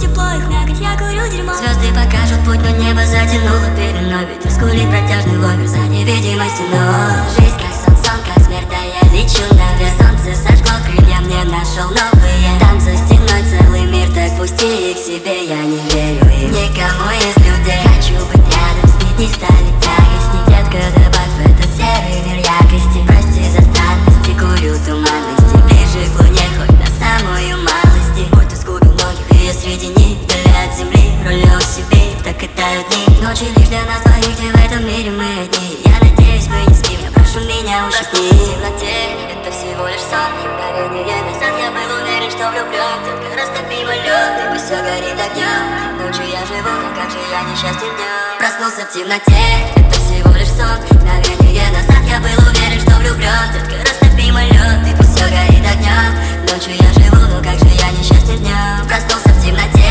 тепло, их мякоть, я курю дерьмо. Звезды покажут путь, но небо затянуло пеленой. Ветер скулит протяжный вой за невидимой стеной. Жизнь как сон, сон как смерть, да я лечу наверх. Солнце сожгло крылья, мне нашел новые. Там за стеной целый мир, так пусти их себе. Я не верю им, никому из людей. Хочу быть рядом с ней, не станет тягостней. Детка, добавь в этот серый мир яркости. Прости за странности, курю туманности. Ближе к луне, хоть на самую малости. Будь ты сгубил многих, и я среди них. Вдали от земли, рулю себе, так и тают дни. Ночи лишь для нас двоих, где в этом мире мы одни. Я надеюсь, мы не спим, я прошу меня ушибни. В темноте, это всего лишь сон. Мгновение назад я был уверен, что влюблен. Детка, растопи мой лед, и пусть все горит огнем. Ночью я живу, но как же я несчастен днем. Проснулся в темноте, это всего лишь сон. Мгновение назад я был уверен, что влюблен. Детка, растопи мой лед, и пусть все горит огнем. Ночью я живу, но как же я несчастен днем. Проснулся в темноте.